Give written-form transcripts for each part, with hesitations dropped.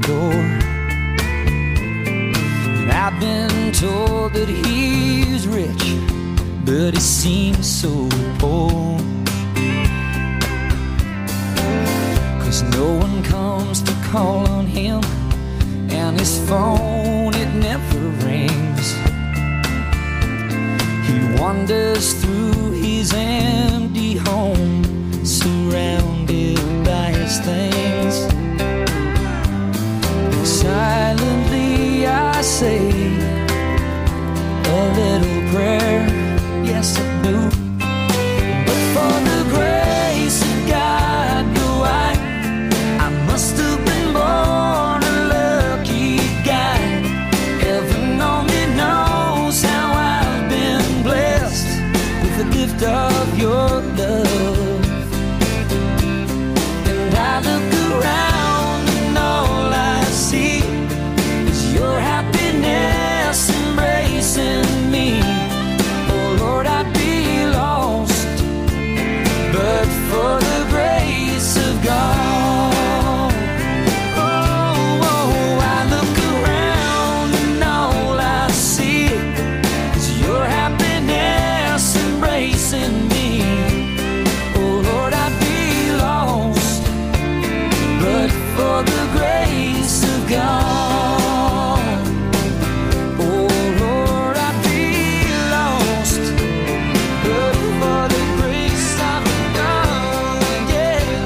door. And I've been told that he's rich, but he seems so poor. 'Cause no one comes to call on him, and his phone, it never rings. He wanders through his empty home, surrounded by his things. Silently I say a little prayer, yes I do. But for the grace of God, no, I must have been born a lucky guy. Heaven only knows how I've been blessed with the gift of your love. And I look around and all I see is your happiness embracing me. Oh Lord, I'd be lost, but for the grace of God. For the grace of God, oh Lord, I'd be lost, but for the grace of God, yeah.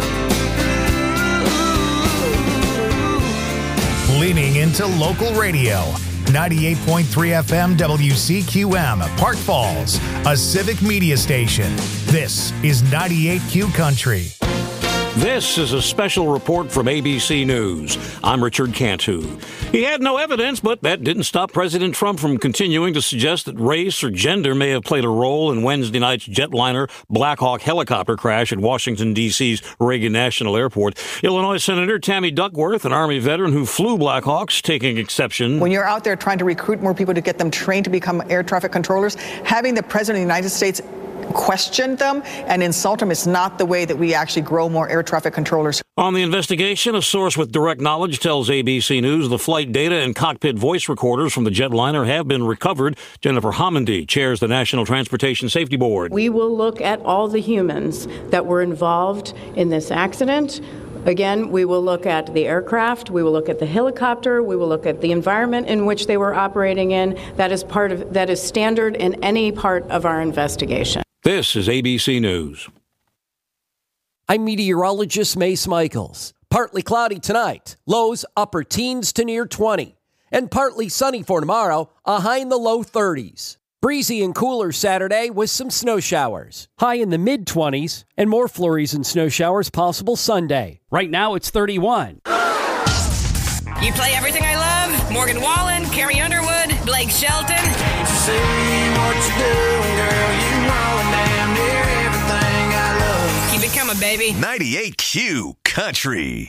Ooh. Leaning into local radio. 98.3 FM WCQM, Park Falls, a civic media station. This is 98Q Country. This is a special report from ABC News. I'm Richard Cantu. He had no evidence, but that didn't stop President Trump from continuing to suggest that race or gender may have played a role in Wednesday night's jetliner Black Hawk helicopter crash at Washington, D.C.'s Reagan National Airport. Illinois Senator Tammy Duckworth, an Army veteran who flew Black Hawks, taking exception. When you're out there trying to recruit more people to get them trained to become air traffic controllers, having the President of the United States question them and insult them is not the way that we actually grow more air traffic controllers. On the investigation, a source with direct knowledge tells ABC News the flight data and cockpit voice recorders from the jetliner have been recovered. Jennifer Homendy chairs the National Transportation Safety Board. We will look at all the humans that were involved in this accident. Again, we will look at the aircraft, we will look at the helicopter, we will look at the environment in which they were operating in. That is standard in any part of our investigation. This is ABC News. I'm meteorologist Mace Michaels. Partly cloudy tonight, lows upper teens to near 20. And partly sunny for tomorrow, a high in the low 30s. Breezy and cooler Saturday with some snow showers. High in the mid-20s and more flurries and snow showers possible Sunday. Right now it's 31. You play everything I love. Morgan Wallen, Carrie Underwood, Blake Shelton. Can't you see what you're doing, girl? You know damn near everything I love. Keep it coming, baby. 98Q Country.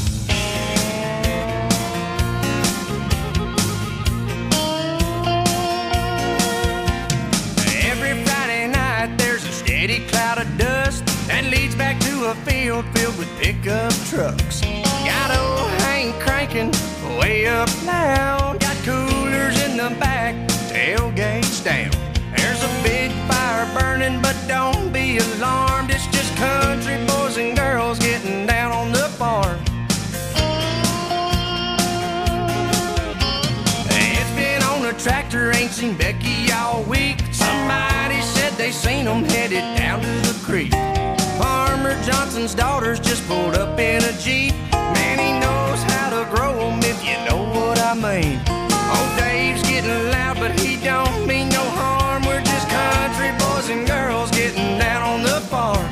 Every Friday night there's a steady cloud of dust that leads back to a field filled with pickup trucks. Got old Hank cranking way up loud. Got coolers in the back, tailgates down. There's a big fire burning, but don't be alarmed. It's just country boys and girls getting down on the farm. It's been on a tractor, ain't seen Becky all week. Somebody said they seen them headed down to the creek. Farmer Johnson's daughters just pulled up in a Jeep. Man, he knows how to grow them, if you know what I mean. Old Dave's getting loud, but he don't mean no harm. We're just country boys and girls getting down on the farm.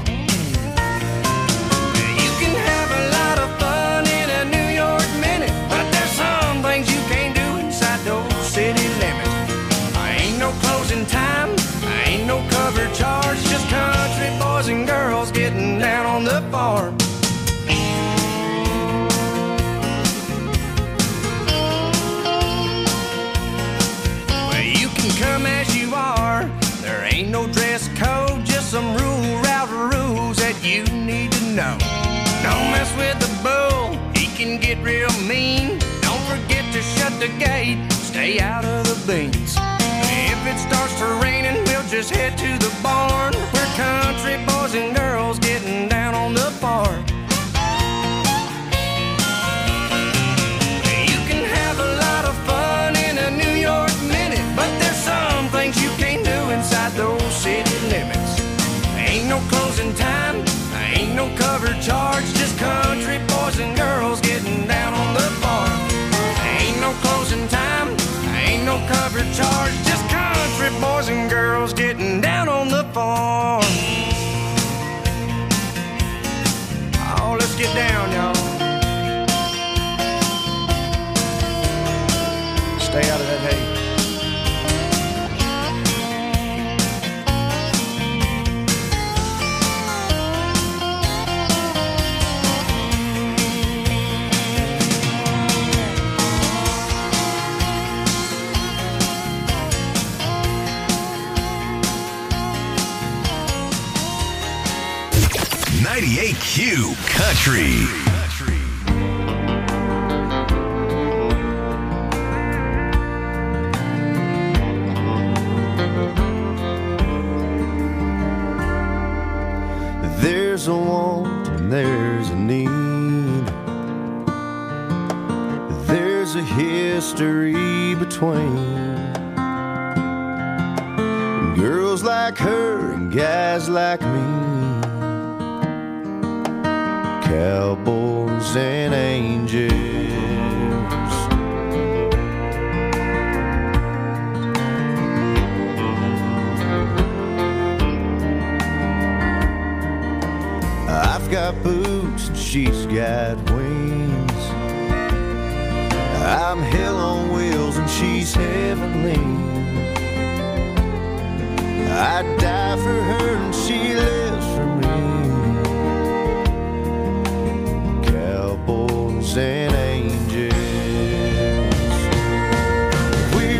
You can have a lot of fun in a New York minute, but there's some things you can't do inside those city limits. Ain't no closing time, ain't no cover charge, just country boys and girls getting down on the farm. Come as you are, there ain't no dress code, just some route rules that you need to know. Don't mess with the bull, he can get real mean. the gate, stay out of the beans. If it starts to raining, we'll just head to the barn. We're country boys and girls getting down on the farm. You can have a lot of fun in a New York minute, but there's some things you can't do inside those city limits. Ain't no closing time, ain't no cover charge, just country boys and girls getting down on the farm. Ain't no closing time, ain't no cover charge, just country boys and girls getting down on the farm. Oh, let's get down, y'all. Stay out of that hay. 98Q Country. There's a want and there's a need. There's a history between girls like her and guys like me. Cowboys and angels. I've got boots and she's got wings. I'm hell on wheels and she's heavenly. I'd die for her and she lives for me. Cowboys and angels. We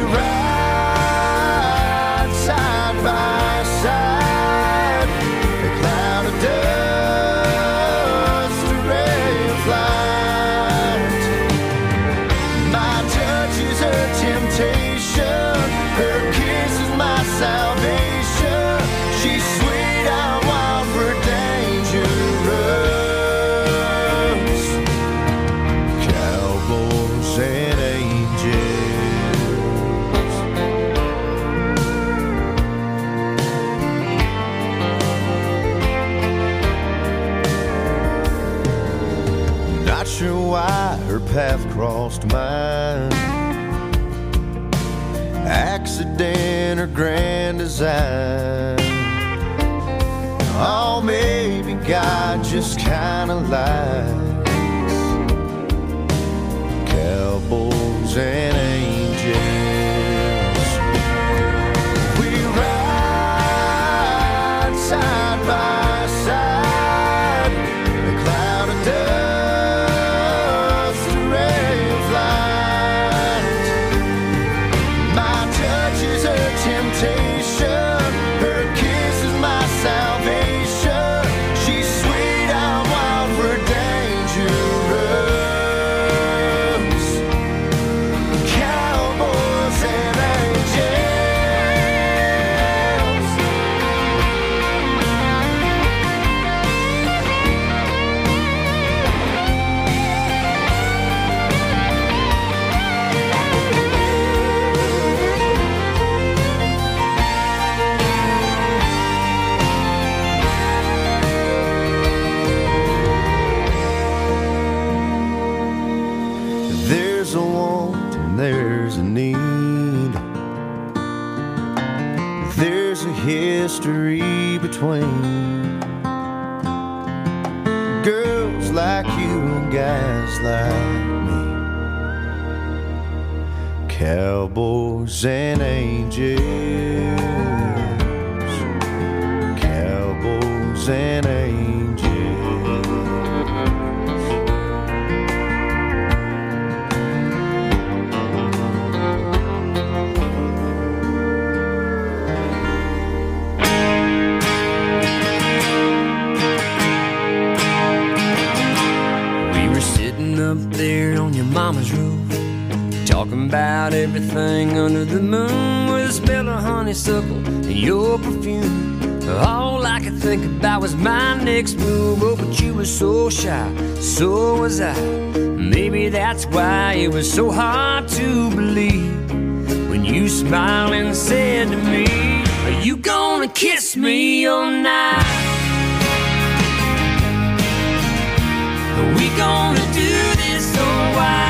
ride side by side. A cloud of dust, a ray of light. My touch is her temptation. Her kiss is my salvation. She's sweet, I'm wild for dangerous. Cowboys and angels. Not sure why her path crossed mine. Accident or grand design. Oh, maybe God just kinda likes cowboys and angels. We ride side by side. A cloud of dust, a ray of light. My touch is her temptation. Her kiss is my salvation. She's sweet, I'm wild for dangerous. Cowboys and angels. There's a want and there's a need. There's a history between girls like you and guys like me. Cowboys and angels. Cowboys and angels. We were sitting up there on your mama's roof, talking about everything under the moon with a smell of honeysuckle and your perfume. All I could think about was my next move. Oh, but you were so shy, so was I. Maybe that's why it was so hard to believe when you smiled and said to me, are you gonna kiss me all night? Are we gonna do this or why?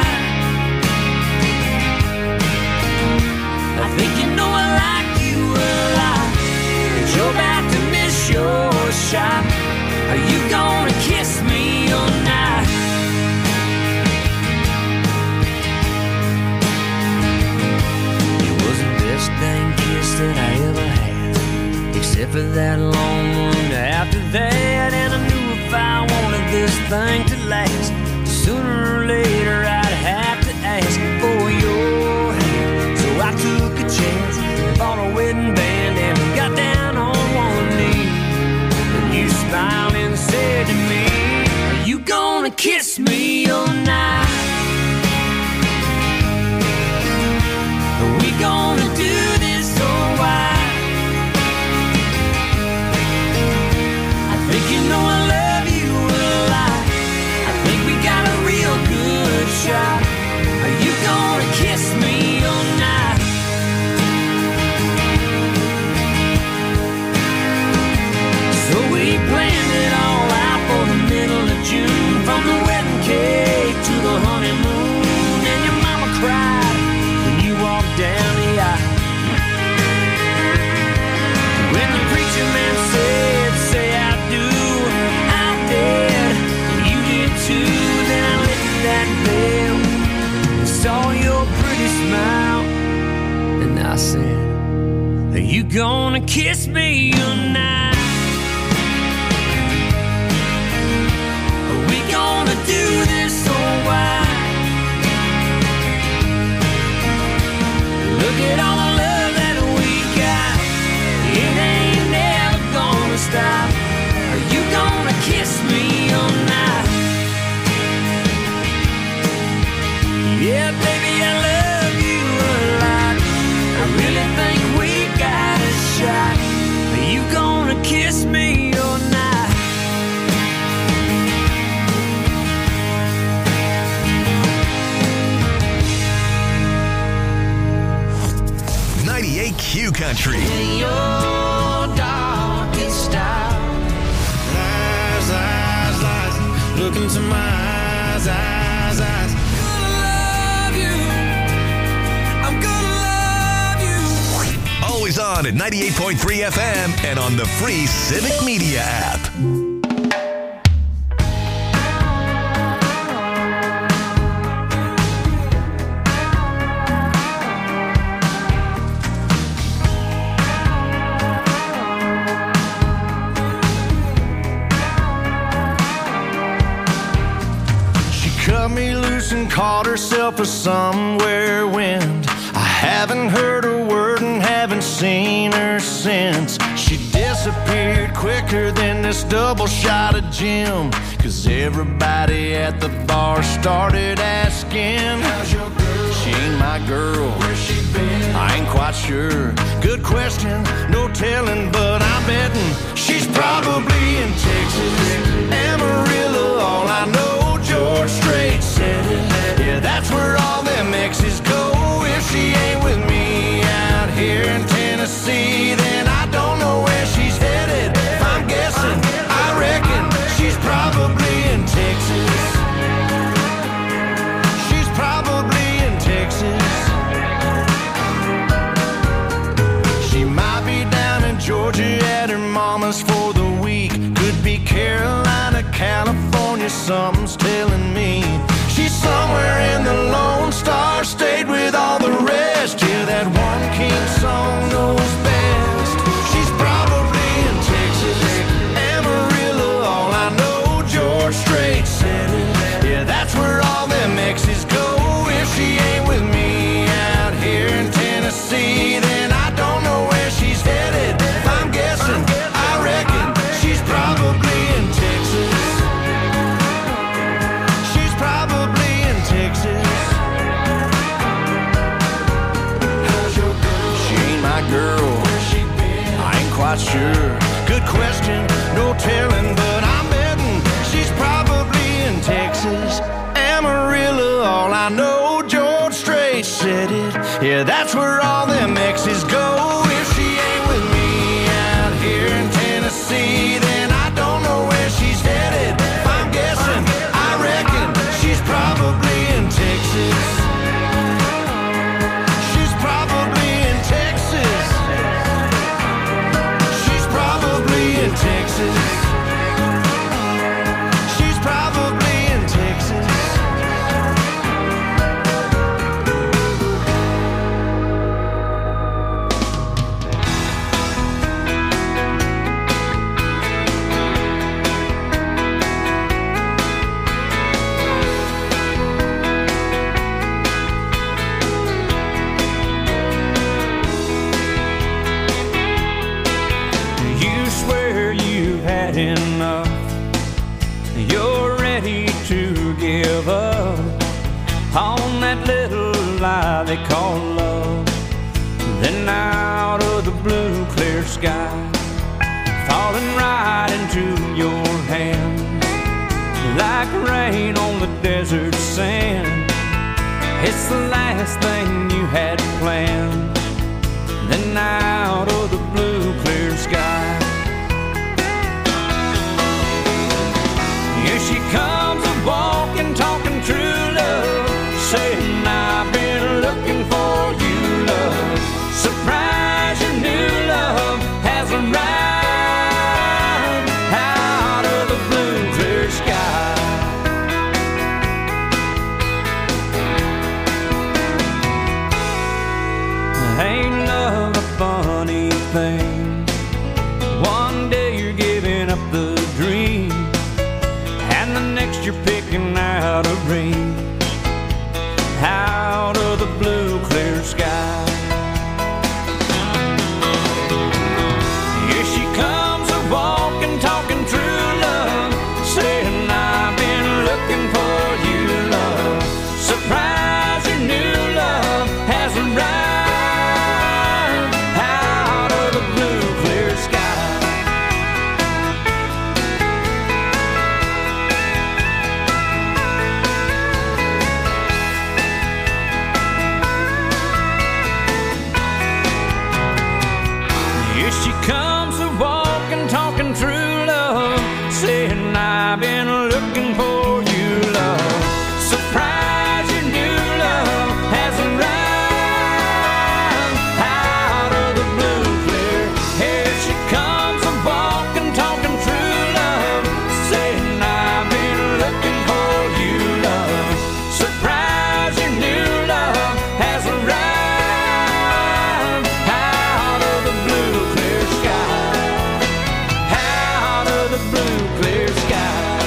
I think you know I like you a lot, but you're about to miss your shot. Are you gonna kiss me all night? It was the best dang kiss that I ever had, except for that long one after that. And I knew if I wanted this thing to last, sooner or later I'd have to ask for your hand. So I took a chance, bought a wedding band, and got down on one knee. And you smiled and said to me, are you gonna kiss me all night? Are we gonna do this or why? I think you know I love you a lot. I think we got a real good shot. Are you gonna kiss me all night? So we planned it all out for the middle of June, from the wedding cake to the honeymoon. And your mama cried when you walked down the aisle. When the preacher man said, say I do, I did, and you did too. Then I lifted that veil and saw your pretty smile, and I said, are you gonna kiss me all night? Are we gonna do this or why? Look at all the love that we got, it ain't never gonna stop. Are you gonna kiss me all night? Yeah, baby, I love you a lot. I really think we got a shot. Are you gonna kiss me all night? 98 Q Country. In your darkest hour, eyes, look into my eyes. I'm gonna love you. Always on at 98.3 FM and on the free Civic Media app. Me loose and caught herself a somewhere wind. I haven't heard a word and haven't seen her since. She disappeared quicker than this double shot of gin, 'cause everybody at the bar started asking, how's your girl? She ain't my girl. Where's she been? I ain't quite sure. Good question, no telling, but I'm betting she's probably in Texas, Amarillo. All I know, George Strait said it. Yeah, that's where all them exes go. If she ain't with me out here in Tennessee, then I don't know where she's headed. If I'm guessing, I reckon she's probably in Texas. She's probably in Texas. She might be down in Georgia at her mama's for the week. Could be Carolina, California, something's telling me. She's somewhere in the Lone Star State with all the rest. Yeah, that one king song knows best. She's probably in Texas, Amarillo. All I know, George Strait said it. Yeah, that's where all them exes go. If she ain't with me out here in Tennessee, then I don't know where she's headed. If I'm guessing, I reckon she's probably in Texas. not sure. Good question, no telling, but I'm betting she's probably in Texas. Amarillo, all I know, George Strait said it. Yeah, that's where all them exes go. If she ain't with me out here in Tennessee, then I don't know where she's headed. If I'm guessing, I reckon she's probably in Texas. She's probably in Texas. She's probably in Texas. She's probably in Texas. Enough, you're ready to give up on that little lie they call love. Then out of the blue clear sky, falling right into your hands, like rain on the desert sand. It's the last thing you had planned. Then out of the blue clear sky, here she comes a-walking, talking true love, saying I've been looking for you, love. Surprise, your new love has arrived out of the blue clear sky. Ain't love a funny thing? One day you're giving up the dream, and the next you're picking out a ring out of the blue clear sky. Here she comes a-walking, talking true love, saying I've been looking for you, love. Surprise, your new love has arrived out of the blue clear sky. Comes a-walking, talking true love, saying I've been looking for you, love. Surprise, your new love has arrived out of the blue clear. Here she comes a-walking, talking true love, saying I've been looking for you, love. Surprise, your new love has arrived out of the blue clear sky. Out of the blue clear sky.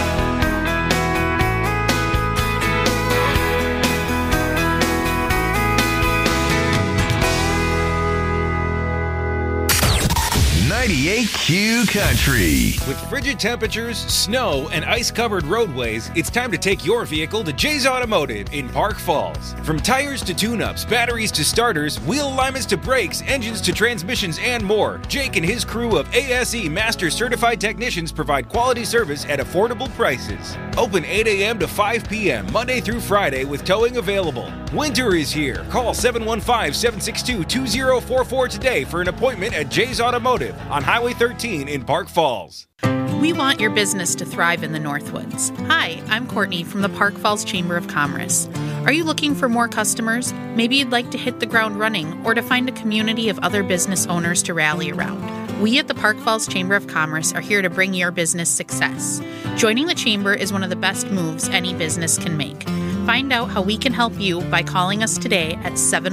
98Q Country. With frigid temperatures, snow, and ice-covered roadways, it's time to take your vehicle to Jay's Automotive in Park Falls. From tires to tune-ups, batteries to starters, wheel alignments to brakes, engines to transmissions, and more, Jake and his crew of ASE Master Certified Technicians provide quality service at affordable prices. Open 8 a.m. to 5 p.m. Monday through Friday with towing available. Winter is here. Call 715-762-2044 today for an appointment at Jay's Automotive on Highway 13 in Park Falls. We want your business to thrive in the Northwoods. Hi, I'm Courtney from the Park Falls Chamber of Commerce. Are you looking for more customers? Maybe you'd like to hit the ground running or to find a community of other business owners to rally around. We at the Park Falls Chamber of Commerce are here to bring your business success. Joining the Chamber is one of the best moves any business can make. Find out how we can help you by calling us today at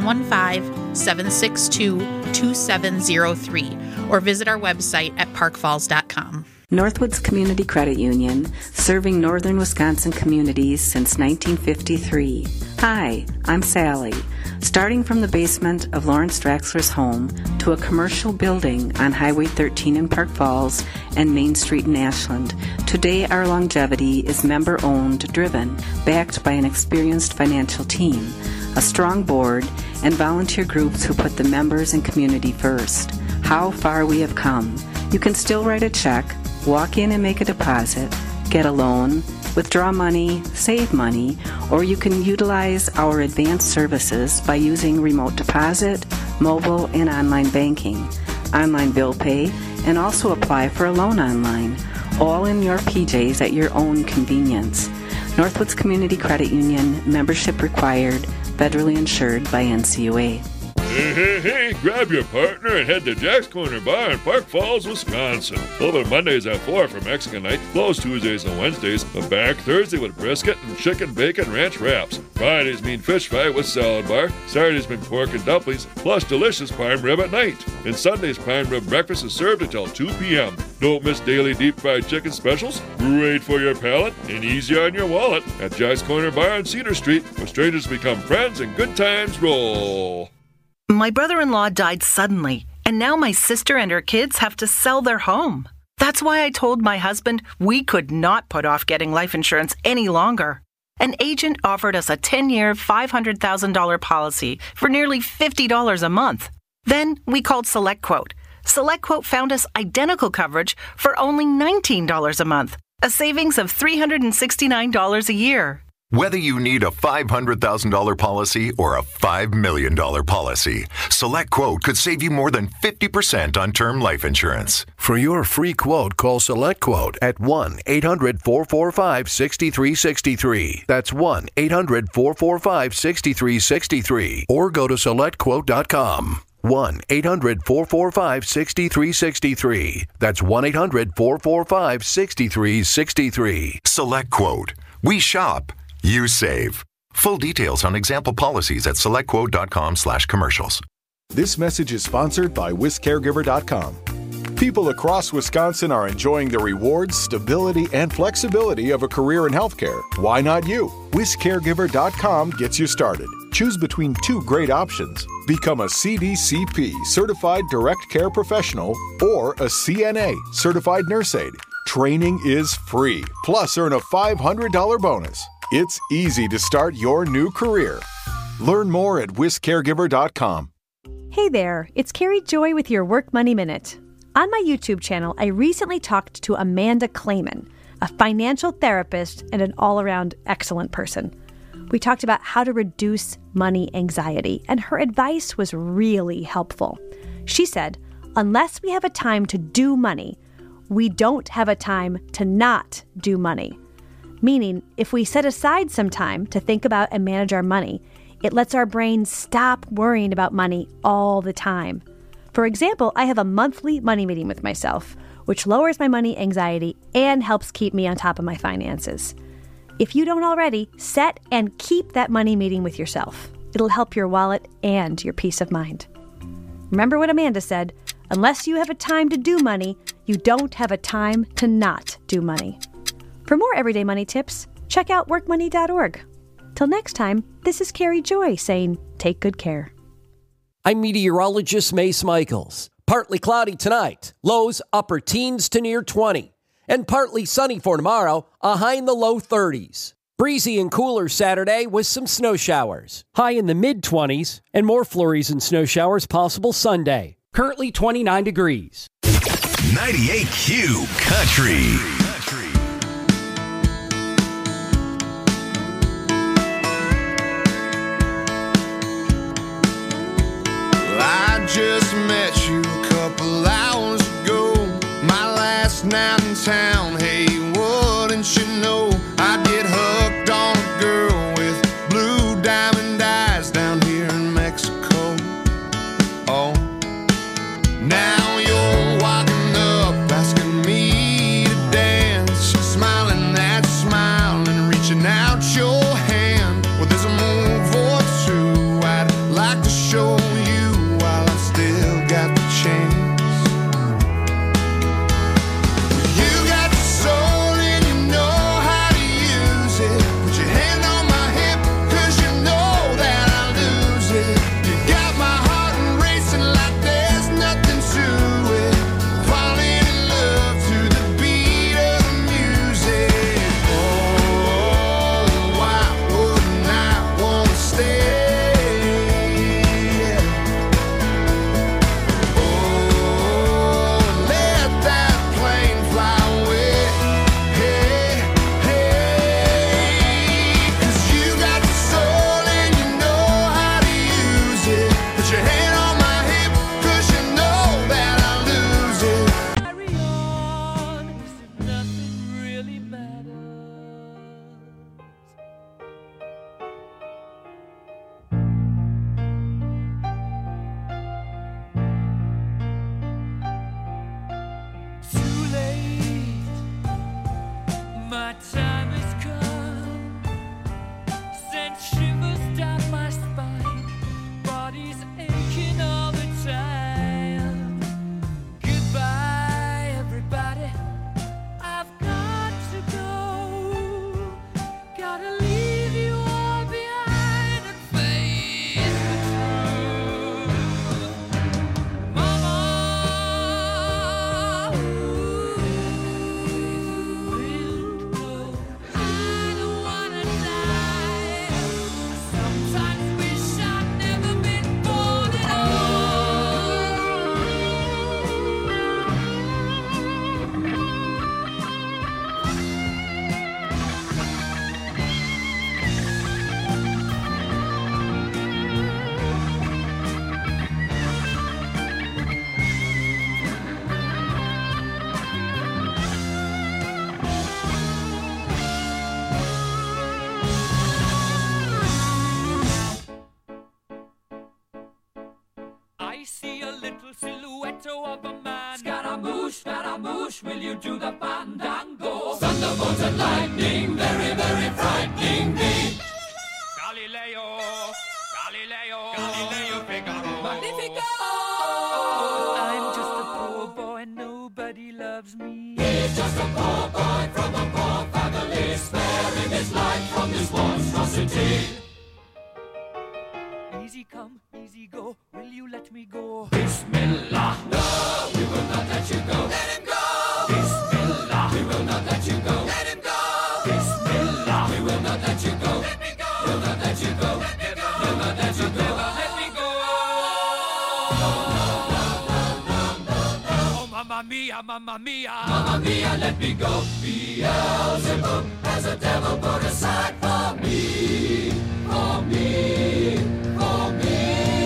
715-762-2703 or visit our website at parkfalls.com. Northwoods Community Credit Union, serving northern Wisconsin communities since 1953. Hi, I'm Sally. Starting from the basement of Lawrence Draxler's home to a commercial building on Highway 13 in Park Falls and Main Street in Ashland, today our longevity is member-owned, driven, backed by an experienced financial team, a strong board, and volunteer groups who put the members and community first. how far we have come. You can still write a check, walk in and make a deposit, get a loan, withdraw money, save money, or you can utilize our advanced services by using remote deposit, mobile, and online banking, online bill pay, and also apply for a loan online, all in your PJs at your own convenience. Northwoods Community Credit Union, membership required, federally insured by NCUA. Hey, grab your partner and head to Jack's Corner Bar in Park Falls, Wisconsin. Open Mondays at 4 for Mexican night, closed Tuesdays and Wednesdays, but back Thursday with brisket and chicken bacon ranch wraps. Fridays mean fish fry with salad bar. Saturdays mean pork and dumplings, plus delicious prime rib at night. And Sundays, prime rib breakfast is served until 2 p.m. Don't miss daily deep fried chicken specials. Great for your palate and easy on your wallet at Jack's Corner Bar on Cedar Street, where strangers become friends and good times roll. My brother-in-law died suddenly, and now my sister and her kids have to sell their home. That's why I told my husband we could not put off getting life insurance any longer. An agent offered us a 10-year, $500,000 policy for nearly $50 a month. Then we called SelectQuote. SelectQuote found us identical coverage for only $19 a month, a savings of $369 a year. Whether you need a $500,000 policy or a $5 million policy, SelectQuote could save you more than 50% on term life insurance. For your free quote, call SelectQuote at 1-800-445-6363. That's 1-800-445-6363. Or go to SelectQuote.com. 1-800-445-6363. That's 1-800-445-6363. SelectQuote. We shop. You save. Full details on example policies at selectquote.com/commercials. This message is sponsored by WisCaregiver.com. People across Wisconsin are enjoying the rewards, stability, and flexibility of a career in healthcare. Why not you? WisCaregiver.com gets you started. Choose between two great options. Become a CDCP, Certified Direct Care Professional, or a CNA, Certified Nurse Aide. Training is free, plus earn a $500 bonus. It's easy to start your new career. Learn more at WisCaregiver.com. Hey there, it's Carrie Joy with your Work Money Minute. On my YouTube channel, I recently talked to Amanda Clayman, a financial therapist and an all-around excellent person. We talked about how to reduce money anxiety, and her advice was really helpful. She said, unless we have a time to do money, we don't have a time to not do money. Meaning, if we set aside some time to think about and manage our money, it lets our brain stop worrying about money all the time. For example, I have a monthly money meeting with myself, which lowers my money anxiety and helps keep me on top of my finances. If you don't already, set and keep that money meeting with yourself. It'll help your wallet and your peace of mind. Remember what Amanda said, unless you have a time to do money, you don't have a time to not do money. For more everyday money tips, check out workmoney.org. Till next time, this is Carrie Joy saying, take good care. I'm meteorologist Mace Michaels. Partly cloudy tonight, lows upper teens to near 20. And partly sunny for tomorrow, a high in the low 30s. Breezy and cooler Saturday with some snow showers. High in the mid-20s and more flurries and snow showers possible Sunday. Currently 29 degrees. 98Q Country. I just met you a couple hours ago. My last night in town. Hey, wouldn't you know I get hooked on a girl with blue diamond eyes down here in Mexico. Oh, now you're walking up asking me to dance, smiling that smile and reaching out your hand. Well, there's a move or two I'd like to show you while I still got the chance. I see a little silhouette of a man. Scaramouche, will you do the fandango? Thunderbolts and lightning, very, very frightening me. Galileo, Figaro. Magnifico! I'm just a poor boy, nobody loves me. He's just a poor boy from a poor family, sparing his life from this monstrosity. Easy come, easy go, will you let me go? Bismillah, no, we will not let you go. Let him go! Bismillah, we will not let you go. Let him go! Bismillah, we will not let you go. Let me go! We'll not let you go. Let me go! We'll not let you go. Let me go! Oh, mamma mia, mamma mia. Mamma mia, let me go. Beelzebub has a devil put aside for me. For me. For me.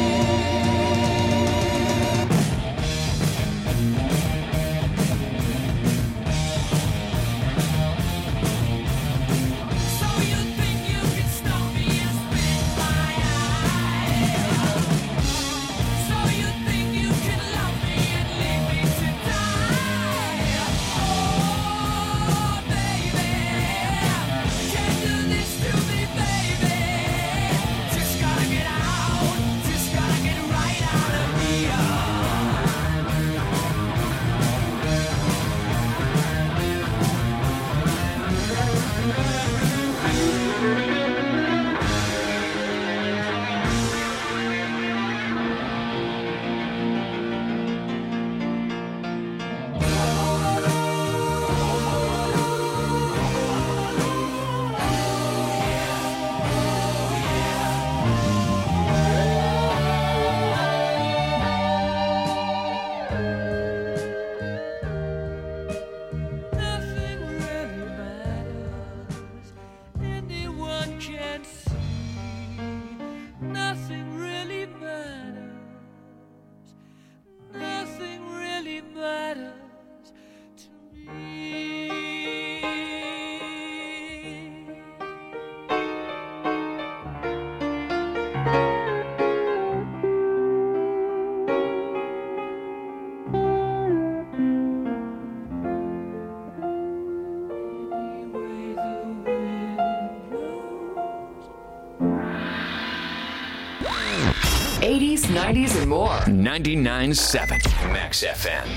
'80s, '90s, and more. 99.7 Max FM.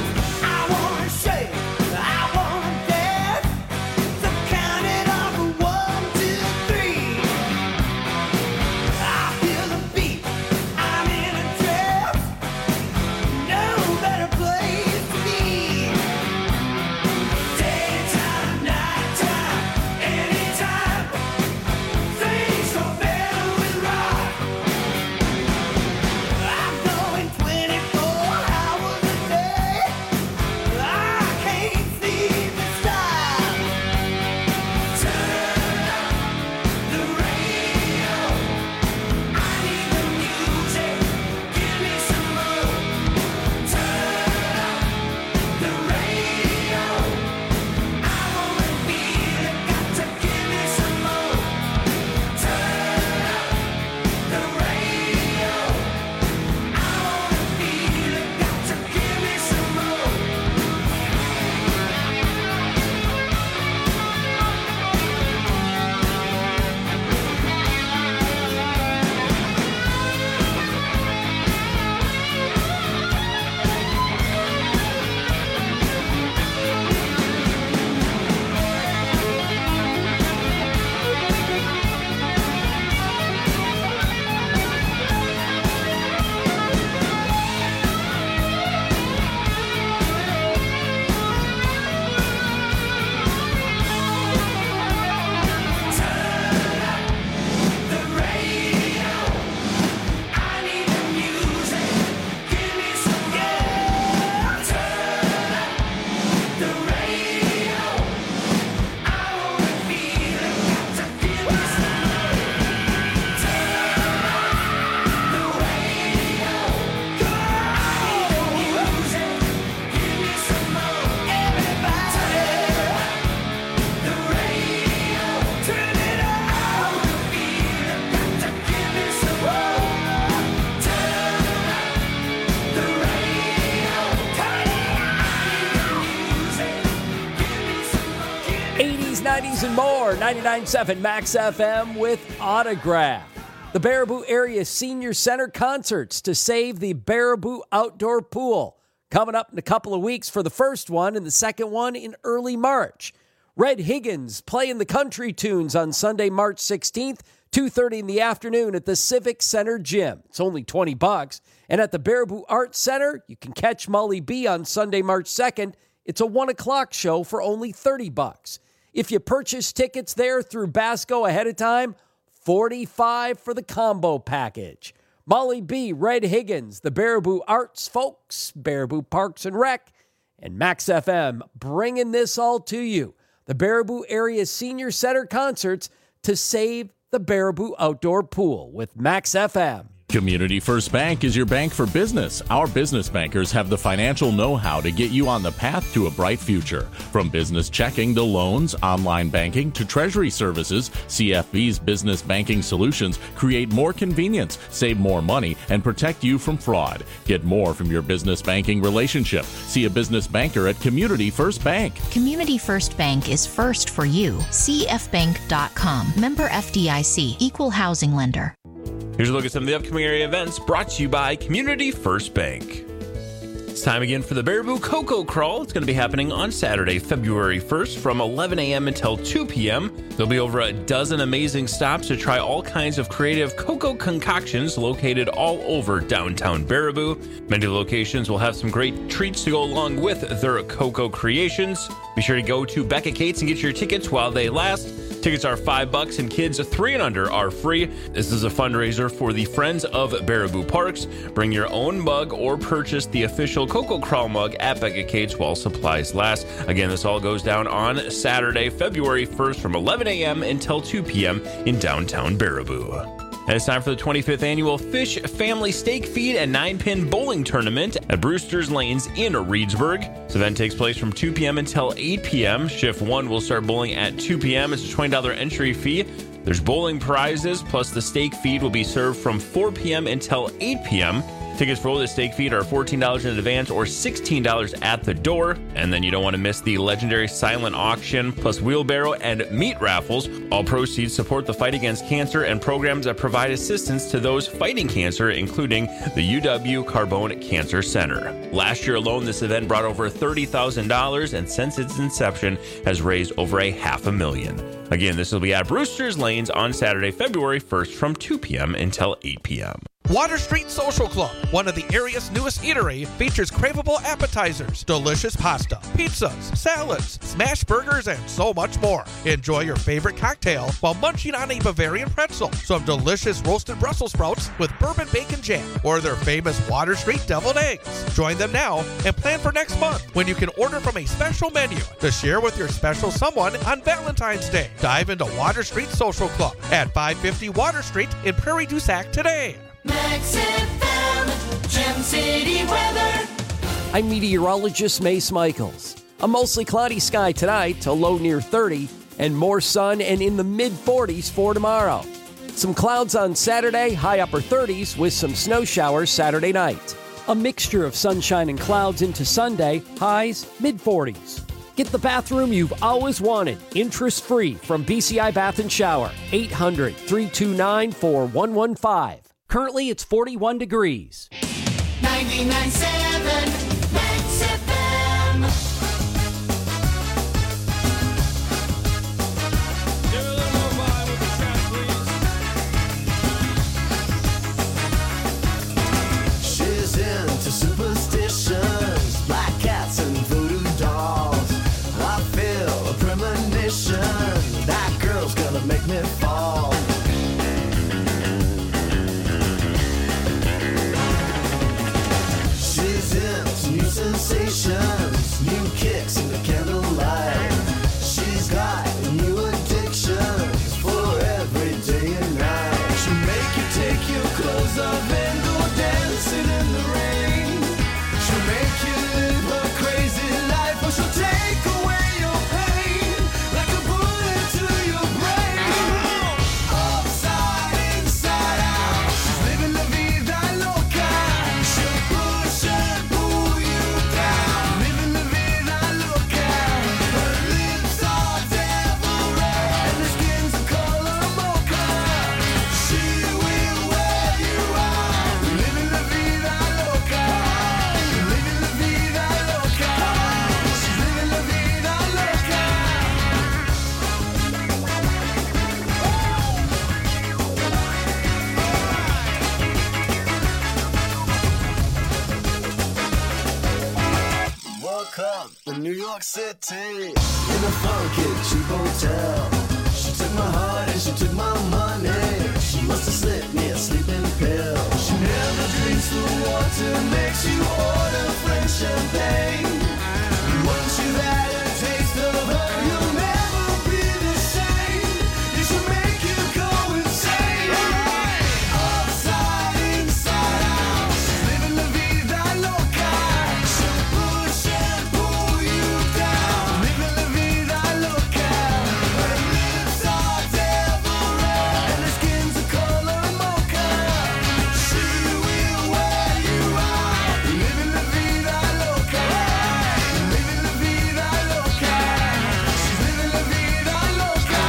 One 80s and more. 99.7 Max FM with Autograph. The Baraboo Area Senior Center concerts to save the Baraboo Outdoor Pool. Coming up in a couple of weeks for the first one and the second one in early March. Red Higgins playing the country tunes on Sunday, March 16th, 2:30 in the afternoon at the Civic Center Gym. It's only $20. And at the Baraboo Arts Center, you can catch Molly B on Sunday, March 2nd. It's a 1 o'clock show for only $30. If you purchase tickets there through Basco ahead of time, $45 for the combo package. Molly B, Red Higgins, the Baraboo Arts folks, Baraboo Parks and Rec, and Max FM bringing this all to you. The Baraboo Area Senior Center concerts to save the Baraboo Outdoor Pool with Max FM. Community First Bank is your bank for business. Our business bankers have the financial know-how to get you on the path to a bright future. From business checking to loans, online banking to treasury services, CFB's business banking solutions create more convenience, save more money, and protect you from fraud. Get more from your business banking relationship. See a business banker at Community First Bank. Community First Bank is first for you. CFbank.com. Member FDIC. Equal housing lender. Here's a look at some of the upcoming area events brought to you by Community First Bank. It's time again for the Baraboo Cocoa Crawl. It's going to be happening on Saturday, February 1st from 11 a.m. until 2 p.m. There'll be over a dozen amazing stops to try all kinds of creative cocoa concoctions located all over downtown Baraboo. Many of the locations will have some great treats to go along with their cocoa creations. Be sure to go to Becca Cates and get your tickets while they last. Tickets are $5 and kids 3 and under are free. This is a fundraiser for the Friends of Baraboo Parks. Bring your own mug or purchase the official Cocoa Crawl mug at Becca Cates while supplies last. Again, this all goes down on Saturday, February 1st from 11 a.m. until 2 p.m. in downtown Baraboo. And it's time for the 25th Annual Fish Family Steak Feed and 9-Pin Bowling Tournament at Brewster's Lanes in Reedsburg. This event takes place from 2 p.m. until 8 p.m. Shift 1 will start bowling at 2 p.m. It's a $20 entry fee. There's bowling prizes, plus the steak feed will be served from 4 p.m. until 8 p.m. Tickets for the steak feed are $14 in advance or $16 at the door. And then you don't want to miss the legendary silent auction, plus wheelbarrow and meat raffles. All proceeds support the fight against cancer and programs that provide assistance to those fighting cancer, including the UW Carbone Cancer Center. Last year alone, this event brought over $30,000, and since its inception has raised over $500,000. Again, this will be at Brewster's Lanes on Saturday, February 1st from 2 p.m. until 8 p.m. Water Street Social Club, one of the area's newest eatery, features craveable appetizers, delicious pasta, pizzas, salads, smash burgers, and so much more. Enjoy your favorite cocktail while munching on a Bavarian pretzel, some delicious roasted Brussels sprouts with bourbon bacon jam, or their famous Water Street deviled eggs. Join them now and plan for next month when you can order from a special menu to share with your special someone on Valentine's Day. Dive into Water Street Social Club at 550 Water Street in Prairie du Sac today. Max FM, Gem City weather. I'm meteorologist Mace Michaels. A mostly cloudy sky tonight, a low near 30, and more sun and in the mid-40s for tomorrow. Some clouds on Saturday, high upper 30s with some snow showers Saturday night. A mixture of sunshine and clouds into Sunday, highs mid-40s. Get the bathroom you've always wanted, interest-free from BCI Bath & Shower, 800-329-4115. Currently, it's 41 degrees. 99.7 Max FM. She's into superstitions, black cats and voodoo dolls. I feel a premonition, that girl's gonna make me fall. She's into New York City, in a funky cheap hotel. She took my heart and she took my money. She must have slipped me a sleeping pill. She never drinks the water, makes you order French champagne. Once you've had a taste of her, you'll never be the same. You should make you go insane. Upside, inside out, she's living la vida loca. She'll push and pull you down. Living la vida loca. Her lips are devil red and her skin's a color mocha. She will wear you out. Living la vida loca. Living la vida loca. She's living la vida loca.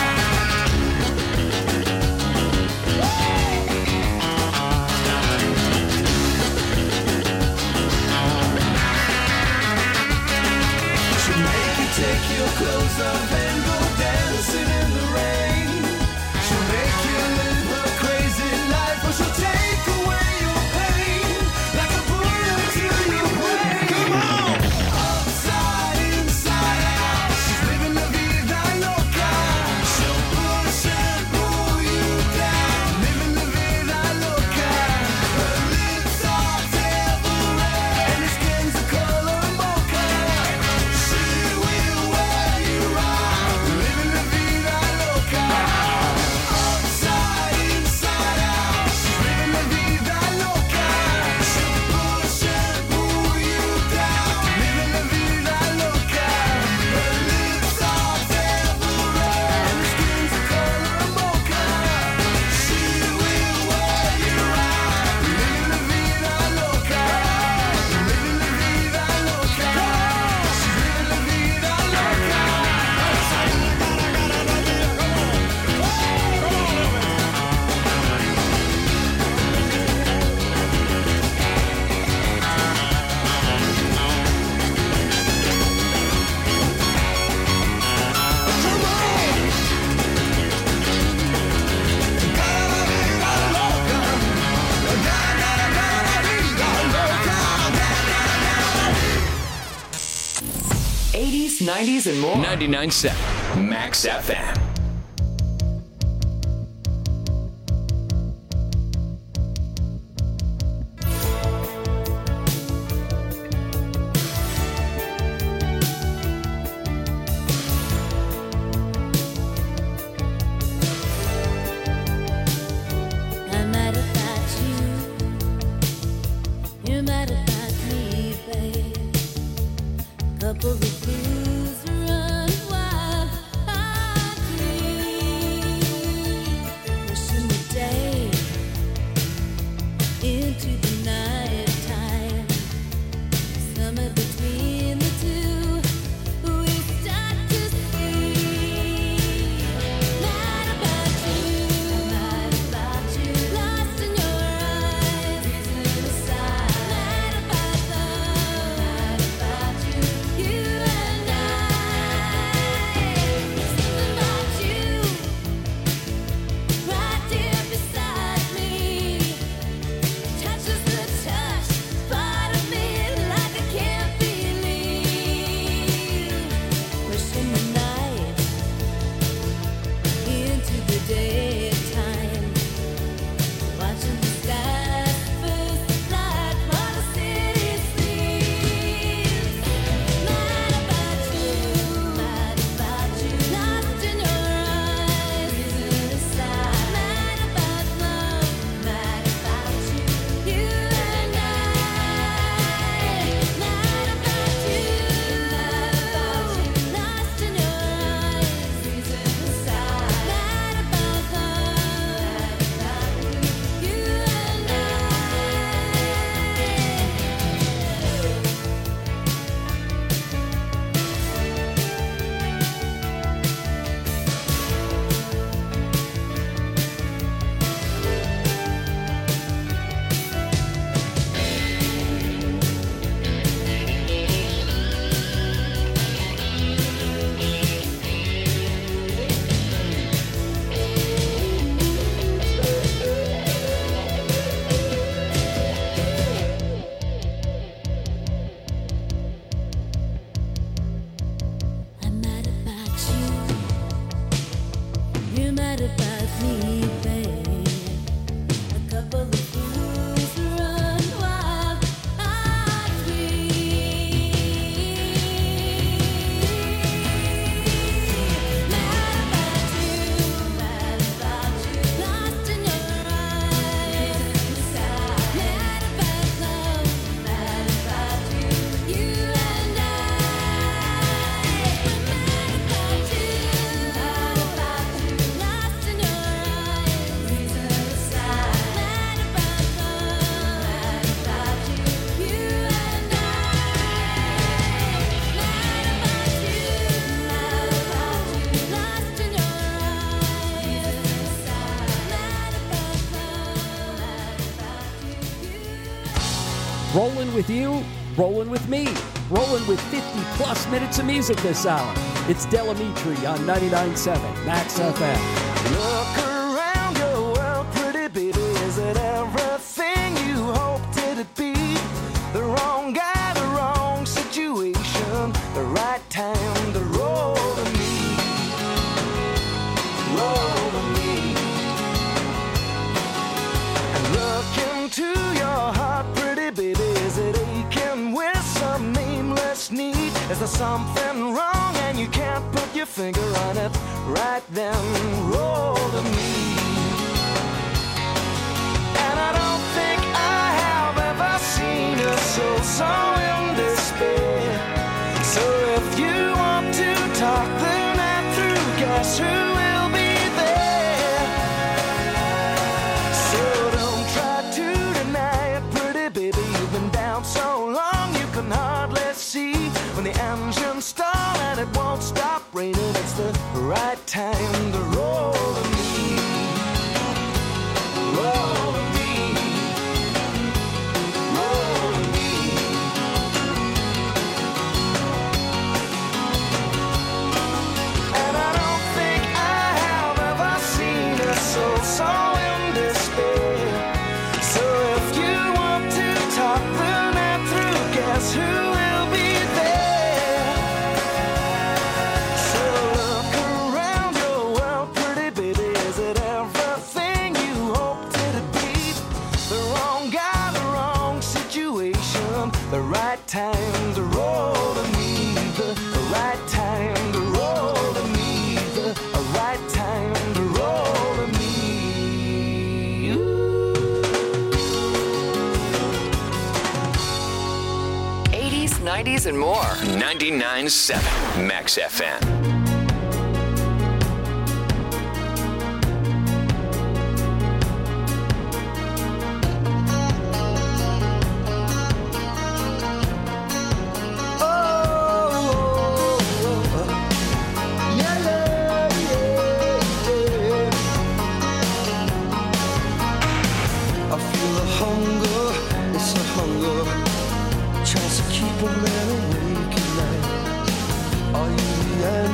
She'll make you take your clothes off and go dancing in the rain. She'll make you live a crazy life, or she'll take away your pain like a bullet to your brain. Come on! Upside, inside out, she's living la vida loca. She'll push and pull you down. Living la vida loca. Her lips are devil red and her skin's the color mocha. She will wear you out. Living la vida loca. Upside, inside out, she's living la vida loca. She'll push and pull you down. Living la vida loca. Her lips are devil red and her skin's the color mocha. She will wear you out. Living la vida loca. Living la vida loca. She's living la vida loca. '80s, '90s, and more. 99.7 Max FM. I'm mad about you. You're mad about me, babe. Couple of blues run wild. I You mad about me, babe? A couple of fools run wild on me. Mad about you, lost in your eyes. Mad about love, mad about you, you and I. Mad about you, lost in your eyes. Reason aside, mad about love, mad about you, you and I. Mad about you, lost in your eyes. Reason aside, mad about love, mad about you. Rolling with you, rolling with me, rolling with 50 plus minutes of music this hour. It's Delamitri on 99.7 Max FM. Look around your world, pretty baby. Is it everything you hoped it'd be? The wrong guy, the wrong situation, the right time to roll to me. Roll to me. And look into your heart, pretty baby. Is it aching with some nameless need? Is there something wrong and you can't put your finger on it? Right then, roll to me. And I don't think I have ever seen a soul so in despair. So if you want to talk the night through, guess who will be there? So don't try to deny it, pretty baby. You've been down so long you can hardly see. When the engines stall and it won't stop raining, it's the right time to roll to me. Roll to me. Roll to me. And I don't think I have ever seen a soul so in despair. So if you want to talk the night through, guess who will be there? So look around your world, pretty baby. Is it everything you hoped it'd be? The wrong guy, the wrong situation, the right time to roll to me. The right time to roll to me. The right time to roll to me. Ooh. 80s, 90s, and more. 99.7 Max FM. I feel a hunger, it's a hunger, tries to keep a man awake at night. Are you the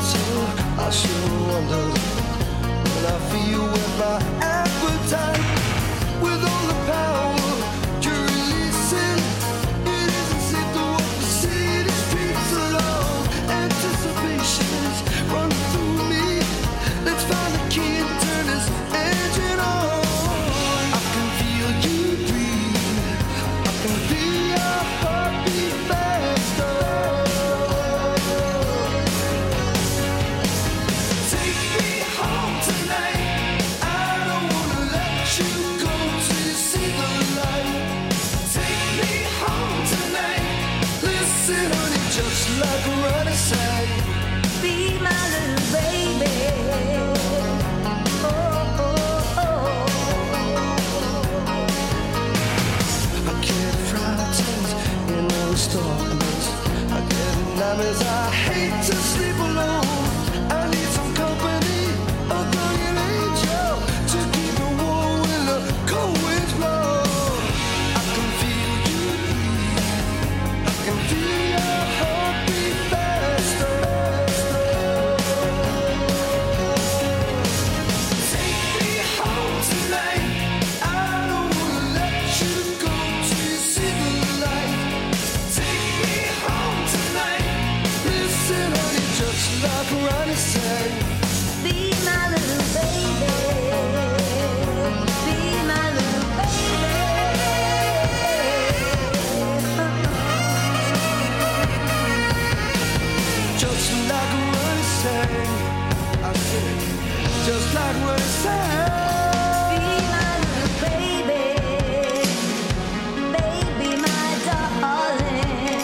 running side. Be my little baby, baby, my darling.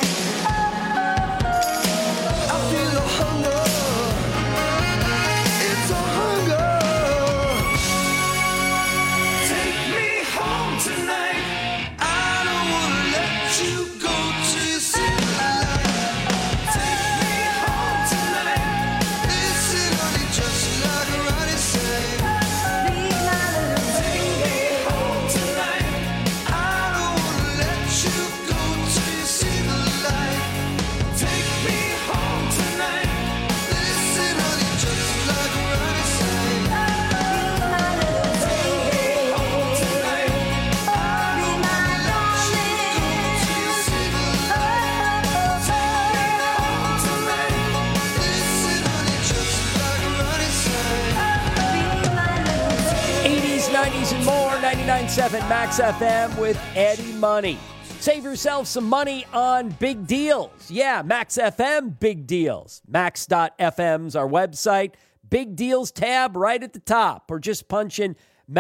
I feel a hunger, it's a hunger. Take me home tonight. I don't wanna let you go till you see the light. Take me home tonight. Listen, honey, just like Ronnie said. Be my little baby. Take me home tonight. I don't wanna let you go till you see the light. Take me home tonight. Listen, honey, just like Ronnie said. Be my little baby. Take me home tonight. I don't wanna let you go till you see the light. Take me home tonight. Listen, honey, just like Ronnie said. Be my little baby. 80s, 90s, and more. 99.7 Max FM with Eddie Money. Save yourself some money on big deals. Yeah, Max FM, big deals. Max.fm's our website. Big deals tab right at the top, or just punch in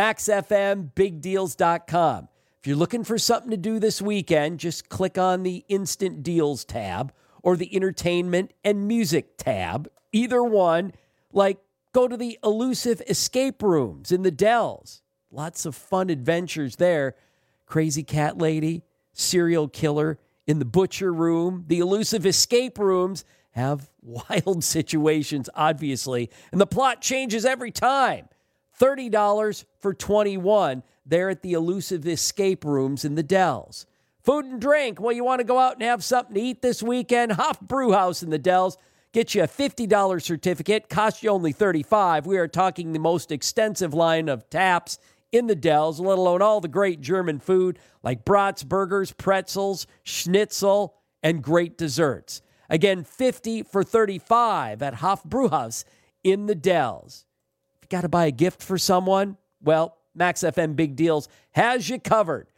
maxfmbigdeals.com. If you're looking for something to do this weekend, just click on the Instant Deals tab or the Entertainment and Music tab. Either one, like go to the elusive escape rooms in the Dells. Lots of fun adventures there. Crazy cat lady, serial killer in the butcher room. The elusive escape rooms have wild situations, obviously, and the plot changes every time. $30 for 21 there at the elusive escape rooms in the Dells. Food and drink. Well, you want to go out and have something to eat this weekend? Hoff Brewhouse in the Dells. Get you a $50 certificate. Cost you only $35. We are talking the most extensive line of taps in the Dells, let alone all the great German food like brats, burgers, pretzels, schnitzel, and great desserts. Again, 50 for 35 at Hoff Brewhouse in the Dells. If you got to buy a gift for someone, well, Max FM Big Deals has you covered.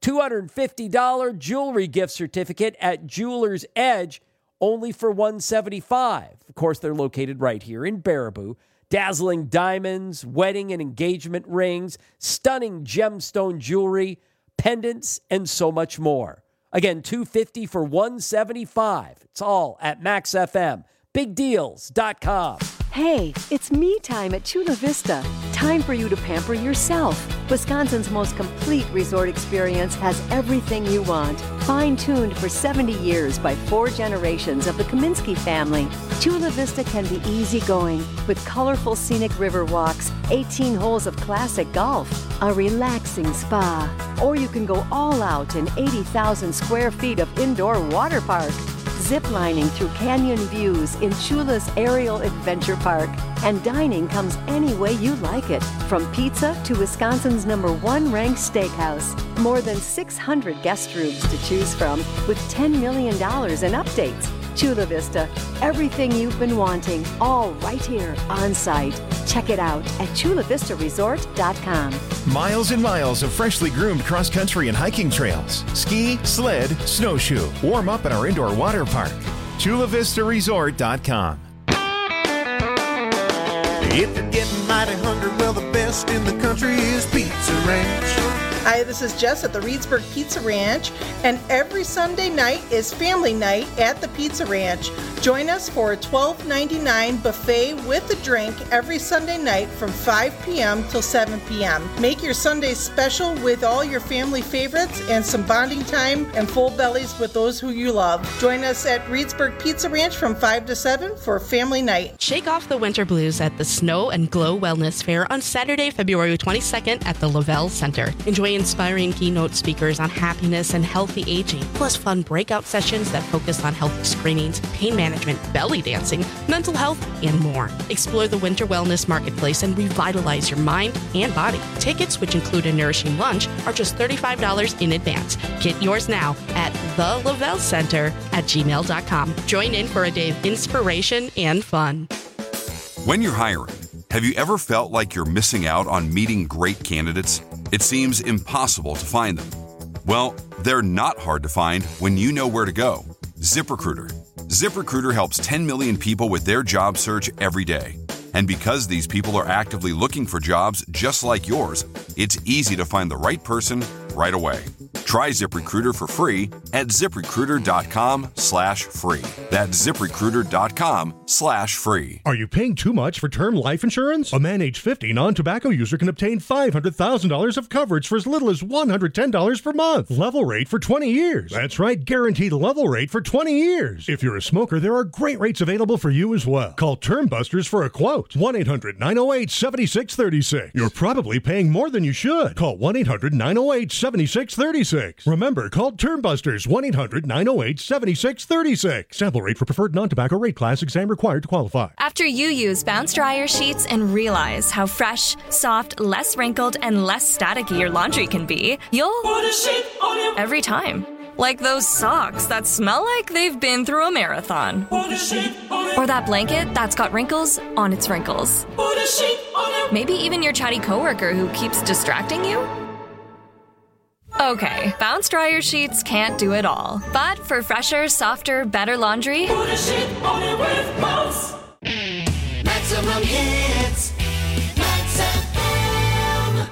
$250 jewelry gift certificate at Jeweler's Edge, only for $175. Of course, they're located right here in Baraboo. Dazzling diamonds, wedding and engagement rings, stunning gemstone jewelry, pendants, and so much more. Again, $250 for $175. It's all at MaxFMBigDeals.com. Hey, it's me time at Chula Vista. Time for you to pamper yourself. Wisconsin's most complete resort experience has everything you want. Fine-tuned for 70 years by 4 generations of the Kaminsky family, Chula Vista can be easygoing with colorful scenic river walks, 18 holes of classic golf, a relaxing spa, or you can go all out in 80,000 square feet of indoor water park. Ziplining through canyon views in Chula's Aerial Adventure Park. And dining comes any way you like it, from pizza to Wisconsin's #1 ranked steakhouse. More than 600 guest rooms to choose from, with $10 million in updates. Chula Vista, everything you've been wanting, all right here on site. Check it out at chulavistaresort.com. Miles and miles of freshly groomed cross-country and hiking trails. Ski, sled, snowshoe. Warm up at our indoor water park. chulavistaresort.com. If you're getting mighty hungry, well, the best in the country is Pizza Ranch. Hi, this is Jess at the Reedsburg Pizza Ranch, and every Sunday night is family night at the Pizza Ranch. Join us for a $12.99 buffet with a drink every Sunday night from 5 p.m. till 7 p.m. Make your Sundays special with all your family favorites and some bonding time and full bellies with those who you love. Join us at Reedsburg Pizza Ranch from 5 to 7 for family night. Shake off the winter blues at the Snow and Glow Wellness Fair on Saturday, February 22nd at the Lavelle Center. Enjoy inspiring keynote speakers on happiness and healthy aging, plus fun breakout sessions that focus on healthy screenings, pain management, belly dancing, mental health, and more. Explore the Winter Wellness Marketplace and revitalize your mind and body. Tickets, which include a nourishing lunch, are just $35 in advance. Get yours now at thelavellecenter@gmail.com. Join in for a day of inspiration and fun. When you're hiring, have you ever felt like you're missing out on meeting great candidates? It seems impossible to find them. Well, they're not hard to find when you know where to go. ZipRecruiter. ZipRecruiter helps 10 million people with their job search every day. And because these people are actively looking for jobs just like yours, it's easy to find the right person right away. Try ZipRecruiter for free at ZipRecruiter.com/free. That's ZipRecruiter.com/free. Are you paying too much for term life insurance? A man age 50 non-tobacco user can obtain $500,000 of coverage for as little as $110 per month. Level rate for 20 years. That's right, guaranteed level rate for 20 years. If you're a smoker, there are great rates available for you as well. Call Term Busters for a quote. 1-800-908-7636. You're probably paying more than you should. Call 1-800-908-7636. Remember, call Term Busters. 1-800-908-7636. Sample rate for preferred non-tobacco rate class. Exam required to qualify. After you use Bounce Dryer sheets and realize how fresh, soft, less wrinkled, and less staticky your laundry can be, you'll put a sheet on it every time. Like those socks that smell like they've been through a marathon. Put a sheet on it. Or that blanket that's got wrinkles on its wrinkles. Put a sheet on it. Maybe even your chatty coworker who keeps distracting you. Okay, Bounce Dryer sheets can't do it all. But for fresher, softer, better laundry, put a sheet on it with Bounce. Maximum hits. Max FM.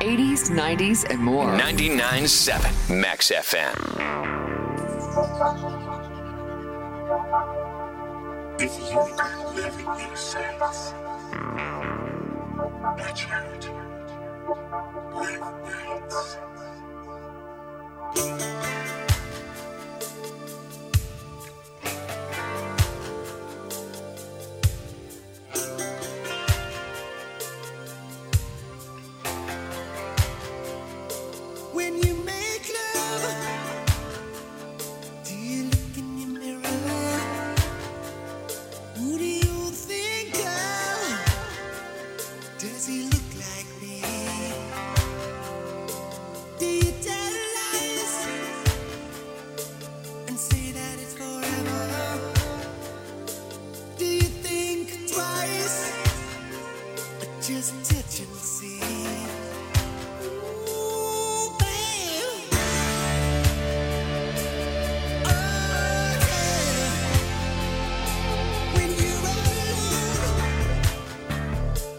80s, 90s, and more. 99.7 Max FM. If you could live in your sense, my charity, live nights.